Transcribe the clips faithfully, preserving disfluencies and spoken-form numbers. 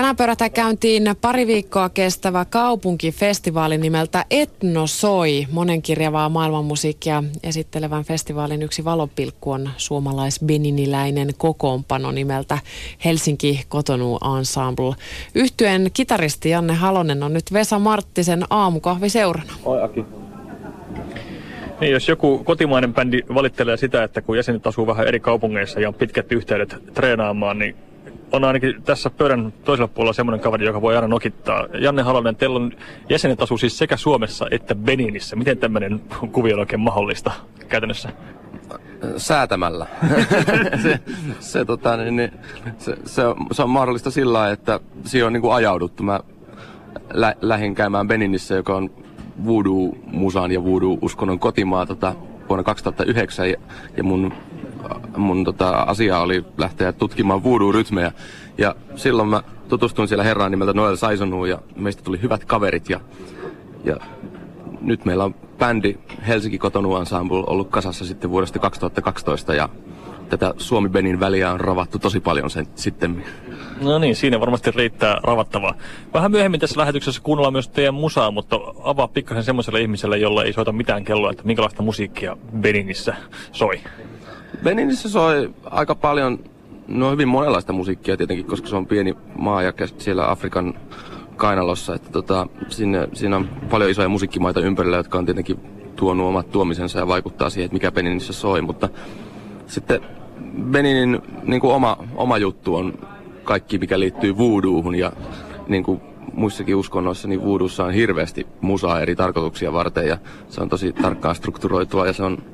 Tänään pörätään käyntiin pari viikkoa kestävä kaupunkifestivaali nimeltä Etnosoi. Monenkirjavaa maailmanmusiikkia esittelevän festivaalin yksi valopilkku on suomalais-beniniläinen kokoonpano nimeltä Helsinki Cotonou Ensemble. Yhtyeen kitaristi Janne Halonen on nyt Vesa Marttisen aamukahviseurana. Oi Aki. Niin, jos joku kotimainen bändi valittelee sitä, että kun jäsenet asuu vähän eri kaupungeissa ja on pitkät yhteydet treenaamaan, niin on ainakin tässä pöydän toisella puolella semmoinen kaveri, joka voi aina nokittaa. Janne Halonen, teillä on jäsenet asuu siis sekä Suomessa että Beninissä. Miten tämmöinen kuvio on oikein mahdollista käytännössä? Säätämällä. se, se, tota, niin, niin, se, se, on, se on mahdollista sillä lailla, että siihen on niin kuin ajauduttu. Mä lä, lähdin käymään Beninissä, joka on voodoo-musan ja voodoo-uskonnon kotimaa tota, vuonna kaksituhattayhdeksän. Ja, ja mun, mun tota, asia oli lähteä tutkimaan voodoo-rytmejä. Ja silloin mä tutustuin siellä herraan nimeltä Noel Saisonu ja meistä tuli hyvät kaverit. Ja, ja nyt meillä on bändi Helsinki Cotonou Ensemble ollut kasassa sitten vuodesta kaksituhattakaksitoista ja tätä Suomi-Benin väliä on ravattu tosi paljon sen sitten. No niin, siinä varmasti riittää ravattavaa. Vähän myöhemmin tässä lähetyksessä kuunnellaan myös teidän musaa, mutta avaa pikkasen semmoiselle ihmiselle, jolla ei soita mitään kelloa, että minkälaista musiikkia Beninissä soi. Beninissä soi aika paljon, no hyvin monenlaista musiikkia tietenkin, koska se on pieni maa ja siellä Afrikan kainalossa, että tota, sinne, siinä on paljon isoja musiikkimaita ympärillä, jotka on tietenkin tuonut omat tuomisensa ja vaikuttaa siihen, että mikä Beninissä soi, mutta sitten Beninin niin kuin oma, oma juttu on kaikki, mikä liittyy voodoohun ja niin kuin muissakin uskonnoissa, niin voodoossa on hirveästi musaa eri tarkoituksia varten ja se on tosi tarkkaan strukturoitua ja se on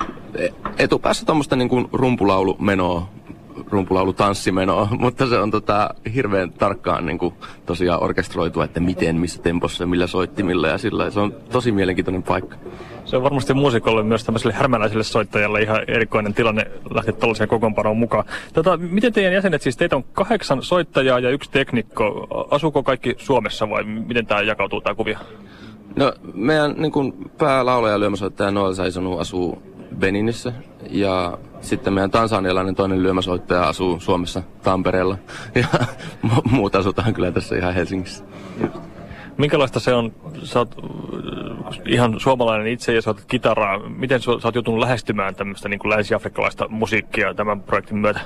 etupäässä tuommoista niin kuin rumpulaulumenoa, rumpulaulutanssimenoo, mutta se on tota, hirveän tarkkaan niin kuin, tosiaan orkestroitua, että miten, missä tempossa, millä soittimilla ja sillä. Se on tosi mielenkiintoinen paikka. Se on varmasti muusikolle myös tämmöiselle härmäläiselle soittajalle ihan erikoinen tilanne lähteä tällaiseen kokoonpanoon mukaan. Tota, miten teidän jäsenet, siis teitä on kahdeksan soittajaa ja yksi teknikko. Asuuko kaikki Suomessa vai miten tämä jakautuu tämä kuvio? No meidän niin kuin päälaulaja ja lyömäsoittaja Noel Saisonu asuu Beninissä ja sitten meidän tansanialainen toinen lyömäsoittaja asuu Suomessa Tampereella ja muut asutaan kyllä tässä ihan Helsingissä. Minkälaista se on? Sä oot ihan suomalainen itse ja sä oot kitaraa. Miten sä oot joutunut lähestymään tämmöistä niin kuin länsi-afrikkalaista musiikkia tämän projektin myötä?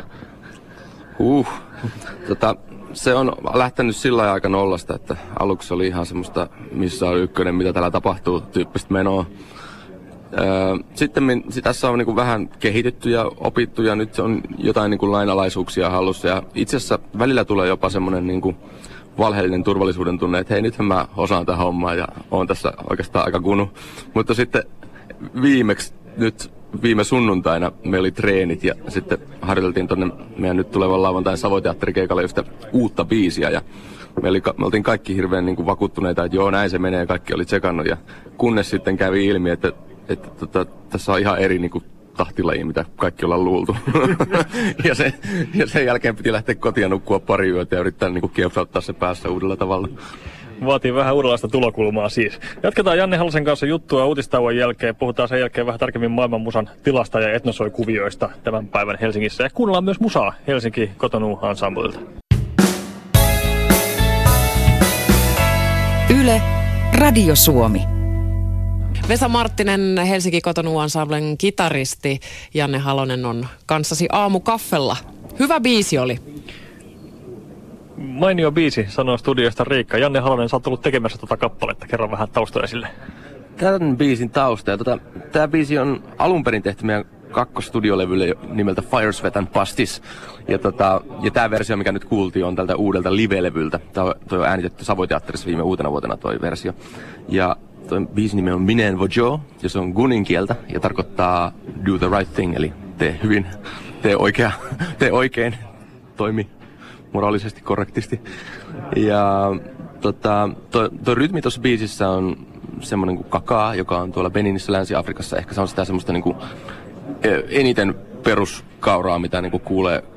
Uh, tota, se on lähtenyt sillä lailla aika nollasta, että aluksi oli ihan semmoista missä on ykkönen, mitä täällä tapahtuu, tyyppistä menoa. Sitten tässä on niin kuin vähän kehitetty ja opittu ja nyt on jotain niin kuin lainalaisuuksia hallussa ja itse asiassa välillä tulee jopa semmoinen niin kuin valheellinen turvallisuuden tunne, että hei nythän mä osaan tätä hommaa ja oon tässä oikeastaan aika kunu. Mutta sitten viimeksi nyt viime sunnuntaina meillä oli treenit ja sitten harjoiteltiin tonne meidän nyt tulevan lauantain Savoiteatterikeikalle just uutta biisiä ja me, oli, me oltiin kaikki hirveän niin kuin vakuuttuneita, että joo näin se menee ja kaikki oli tsekannut ja kunnes sitten kävi ilmi, että että tota, tässä on ihan eri niinku tahtilaji, mitä kaikki ollaan luultu. ja, se, ja sen jälkeen piti lähteä kotiin ja nukkua pari yötä ja yrittää niinku kiepsauttaa se päässä uudella tavalla. Vaatii vähän uudenlaista tulokulmaa siis. Jatketaan Janne Halosen kanssa juttua uutistauon jälkeen. Puhutaan sen jälkeen vähän tarkemmin maailman musan tilasta ja etnosoi-kuvioista tämän päivän Helsingissä. Ja kuunnellaan myös musaa Helsinki Cotonou Ensemblelta. Yle, Radio Suomi. Vesa Marttinen, Helsinki Cotonou Ensemblen kitaristi. Janne Halonen on kanssasi aamukaffella. Hyvä biisi oli. Mainio biisi, sanoo studiosta Riikka. Janne Halonen, sä oot ollut tekemässä tuota kappaletta. Kerro vähän taustoja sille. Tämän biisin tausta. Tota, tämä biisi on alun perin tehty meidän kakkosstudiolevylle nimeltä Fire, Sweat and Pastis. Ja, tota, ja tämä versio, mikä nyt kuultiin, on tältä uudelta live-levyltä. Tämä on äänitetty Savoiteatterissa viime uutena vuotena toi versio. Ja toi biisin nimi on Minen Vojo, ja se on gunin kieltä ja tarkoittaa do the right thing, eli tee hyvin, tee, oikea, tee oikein, toimi moraalisesti korrektisti. Ja tota, tuo to rytmi tuossa biisissä on semmoinen kuin kakaa, joka on tuolla Beninissä Länsi-Afrikassa. Ehkä se on sitä semmoista niin kuin eniten peruskauraa, mitä niin kuin kuulee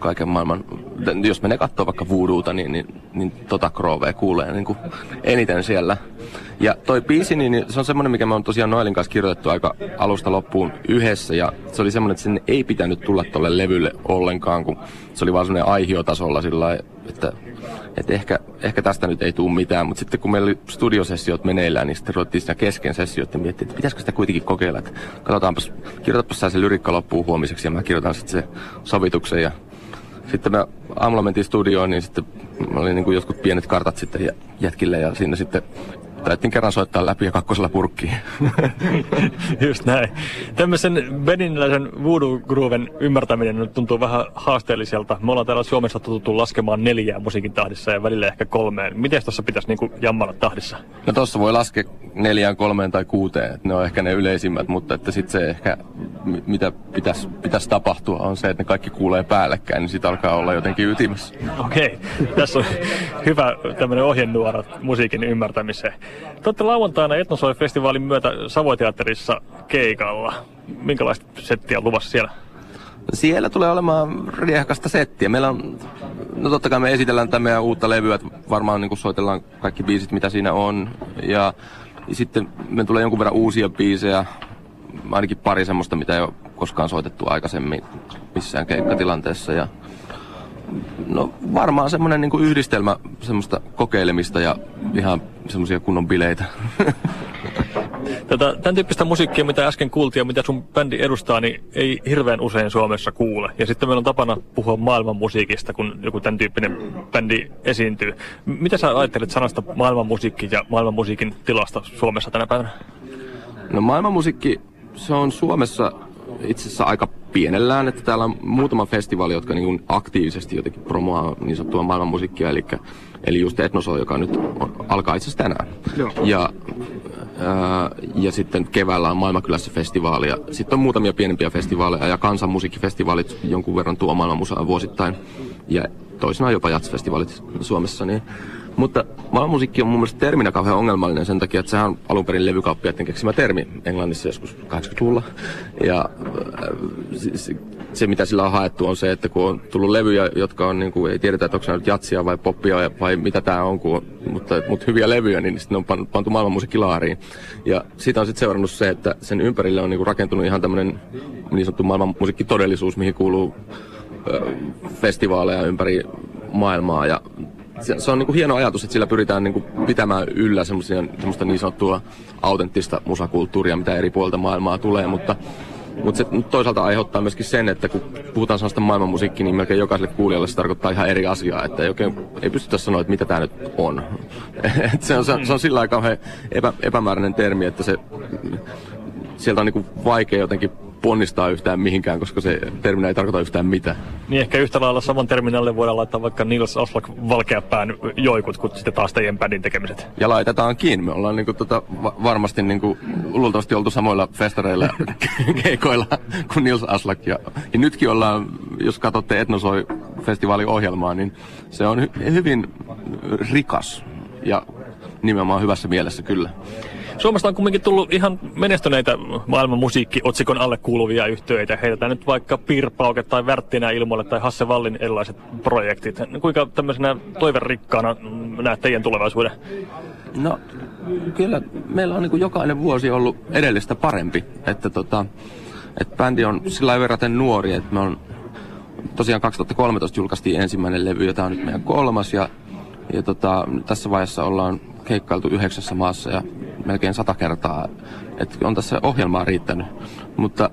kaiken maailman, jos menee katsoo vaikka voodoota, niin, niin, niin tota kroovea kuulee niin kuin eniten siellä. Ja toi biisi, niin se on semmoinen, mikä me on tosiaan Noelin kanssa kirjoitettu aika alusta loppuun yhdessä, ja se oli semmoinen, että sen ei pitänyt tulla tolle levylle ollenkaan, kun se oli vaan semmoinen aihiotasolla sillä lailla, että, että ehkä, ehkä tästä nyt ei tule mitään, mutta sitten kun meillä oli studiosessiot meneillään, niin sitten ruvettiin siinä kesken sessioita ja miettiä, että pitäisikö sitä kuitenkin kokeilla, että katsotaanpas, kirjoitapas sä se lyrikka loppuun huomiseksi ja mä kirjoitan sitten se sovituksen ja sitten me aamulla mentiin studioon, niin sitten oli niin kuin jotkut pienet kartat sitten jätkille ja siinä sitten taittiin kerran soittaa läpi ja kakkosella purkkiin. Just näin. Tämmöisen beniniläisen voodoo-grooven ymmärtäminen nyt tuntuu vähän haasteelliselta. Me ollaan täällä Suomessa tuttu laskemaan neljää musiikin tahdissa ja välillä ehkä kolmeen. Miten tuossa pitäisi niinku jammalla tahdissa? No tossa voi laskea neljään, kolmeen tai kuuteen. Ne on ehkä ne yleisimmät, mutta että sit se ehkä, mitä pitäisi pitäis tapahtua, on se, että ne kaikki kuulee päällekkäin, niin sit alkaa olla jotenkin ytimessä. Okei, tässä on hyvä tämmöinen ohjenuora musiikin ymmärtämiseen. Te olette lauantaina Etnosoi-festivaalin myötä Savoiteatterissa keikalla. Minkälaista settiä on luvassa siellä? Siellä tulee olemaan riehakasta settiä. Meillä on, no totta kai me esitellään tätä meidän uutta levyä, varmaan niin kuin soitellaan kaikki biisit, mitä siinä on. Ja, ja sitten me tulee jonkun verran uusia biisejä, ainakin pari semmoista, mitä ei ole koskaan soitettu aikaisemmin missään keikkatilanteessa. Ja no varmaan semmoinen niin kuin yhdistelmä semmoista kokeilemista ja ihan semmoisia kunnon bileitä. Tätä, tämän tyyppistä musiikkia, mitä äsken kuultiin ja mitä sun bändi edustaa, niin ei hirveän usein Suomessa kuule. Ja sitten meillä on tapana puhua maailman musiikista, kun joku tämän tyyppinen bändi esiintyy. Mitä sä ajattelet sanasta maailman musiikki ja maailman musiikin tilasta Suomessa tänä päivänä? No maailman musiikki, se on Suomessa itse asiassa aika pienellään, että täällä on muutama festivaali, jotka niin kuin aktiivisesti jotenkin promoaa niin sanottua maailmanmusiikkia, eli, eli just Etnosoi, joka nyt on, alkaa itse asiassa tänään. Joo. Ja, ää, ja sitten keväällä on Maailmankylässä festivaali, ja sitten on muutamia pienempiä festivaaleja, ja kansanmusiikkifestivaalit jonkun verran tuo maailmanmusaa vuosittain, ja toisinaan jopa jazzfestivaalit Suomessa, niin mutta maailmanmusiikki on mun mielestä terminä kauhean ongelmallinen sen takia, että sehän on alun perin levykauppiaiden keksimä termi Englannissa joskus kahdeksankymmentäluvulla. Ja se, se mitä sillä on haettu on se, että kun on tullut levyjä, jotka on, niin kuin, ei tiedetä, että onko se nyt jatsia vai poppia vai mitä tää on, kun, mutta, mutta hyviä levyjä, niin sitten ne on pantu maailmanmusiikkilaariin. Ja siitä on sitten seurannut se, että sen ympärille on niin kuin rakentunut ihan tämmöinen niin sanottu maailmanmusiikkitodellisuus, mihin kuuluu ö, festivaaleja ympäri maailmaa. Ja Se, se on niinku hieno ajatus, että sillä pyritään niinku pitämään yllä semmoista niin sanottua autenttista musakulttuuria, mitä eri puolilta maailmaa tulee, mutta, mutta se toisaalta aiheuttaa myöskin sen, että kun puhutaan sellaista maailmanmusiikkia, niin melkein jokaiselle kuulijalle se tarkoittaa ihan eri asiaa, että ei, oikein, ei pystytä sanoa, että mitä tämä nyt on. se, on se, se on sillä lailla kauhean epä, epämääräinen termi, että se, sieltä on niinku vaikea jotenkin ponnistaa yhtään mihinkään, koska se terminä ei tarkoita yhtään mitään. Niin ehkä yhtä lailla saman terminalle voidaan laittaa vaikka Nils Aslak Valkeapään joikut, kuin sitten taas teidän bändin tekemiset. Ja laitetaankin. Me ollaan niinku tota, va- varmasti niinku, luultavasti oltu samoilla festareilla keikoilla kuin Nils Aslak. Ja, ja nytkin ollaan, jos katsotte Etnosoi-festivaalin ohjelmaa, niin se on hy- hyvin rikas ja nimenomaan hyvässä mielessä kyllä. Suomesta on kuitenkin tullut ihan menestyneitä maailman musiikki-otsikon alle kuuluvia yhtyeitä. Heitetään nyt vaikka Piirpauke tai Värttinä ilmoille tai Hasse Wallin erilaiset projektit. Kuinka tämmöisenä toiverikkaana näet teidän tulevaisuuden? No kyllä meillä on niin kuin jokainen vuosi ollut edellistä parempi. Että tota, että bändi on sillä verraten nuori, että me on tosiaan kaksituhattakolmetoista julkaistiin ensimmäinen levy, jota on nyt meidän kolmas ja, ja tota, tässä vaiheessa ollaan keikkailtu yhdeksässä maassa ja melkein sata kertaa, että on tässä ohjelmaa riittänyt, mutta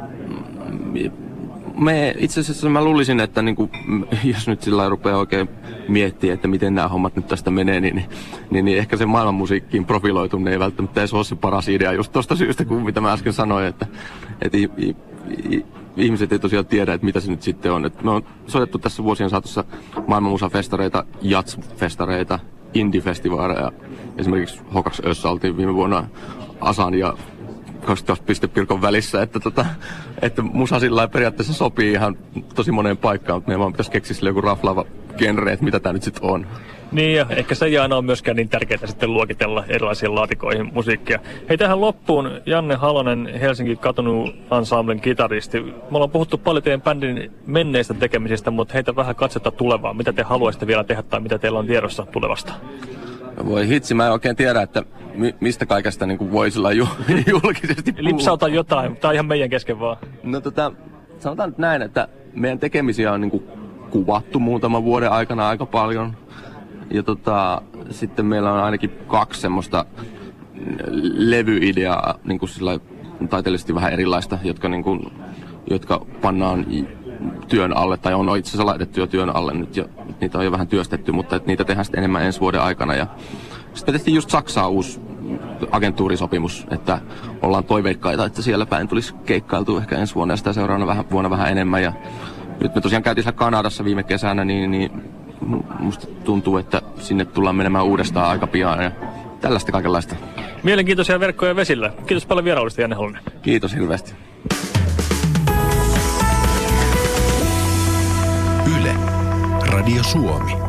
me itse asiassa mä luulisin, että niinku, jos nyt sillä rupeaa oikein miettimään, että miten nämä hommat nyt tästä menee, niin, niin, niin ehkä se maailmanmusiikkiin profiloituminen ei välttämättä edes ole se paras idea just tuosta syystä, kuin mitä mä äsken sanoin, että, että i, i, i, ihmiset ei tosiaan tiedä, että mitä se nyt sitten on. Että me on soitettu tässä vuosien saatossa maailmanmusafestareita, jazz-festareita, indie-festivaaleja. Esimerkiksi Hokaks Össä oltiin viime vuonna Asan ja kaksikymmentä pistepirkon välissä, että, tota, että musa sillä periaatteessa sopii ihan tosi moneen paikkaan, mutta meidän vaan pitäisi keksiä sille joku raflaava genreet, mitä tää nyt sit on. Niin, ja ehkä se ei aina ole myöskään niin tärkeää sitten luokitella erilaisiin laatikoihin musiikkia. Hei, tähän loppuun Janne Halonen, Helsingin Katunut Ensemblen kitaristi. Me ollaan puhuttu paljon teidän bändin menneistä tekemisistä, mutta heitä vähän katsetta tulevaa. Mitä te haluaisitte vielä tehdä tai mitä teillä on tiedossa tulevasta? Voi hitsi, mä en oikein tiedä, että mi- mistä kaikesta niin voi sillä ju- julkisesti puhua. Lipsauta jotain, tää on ihan meidän kesken vaan. No tota, sanotaan nyt näin, että meidän tekemisiä on niin kuin kuvattu muutaman vuoden aikana aika paljon. Ja tota, sitten meillä on ainakin kaksi semmoista levyideaa, niin kuin sillä taiteellisesti vähän erilaista, jotka, niin kuin, jotka pannaan työn alle, tai on itse asiassa laitettu jo työn alle nyt, ja niitä on jo vähän työstetty, mutta niitä tehdään sitten enemmän ensi vuoden aikana. Ja sitten tehtiin just Saksaa uusi agentuurisopimus, että ollaan toiveikkaita, että siellä päin tulisi keikkailtua ehkä ensi vuonna ja sitä seuraavana vähän, vuonna vähän enemmän. Ja nyt me tosiaan käytiin siellä Kanadassa viime kesänä, niin, niin musta tuntuu, että sinne tullaan menemään uudestaan aika pian ja tällaista kaikenlaista. Mielenkiintoisia verkkoja vesillä. Kiitos paljon vierailusta, Janne Halonen. Kiitos hirveästi. Yle, Radio Suomi.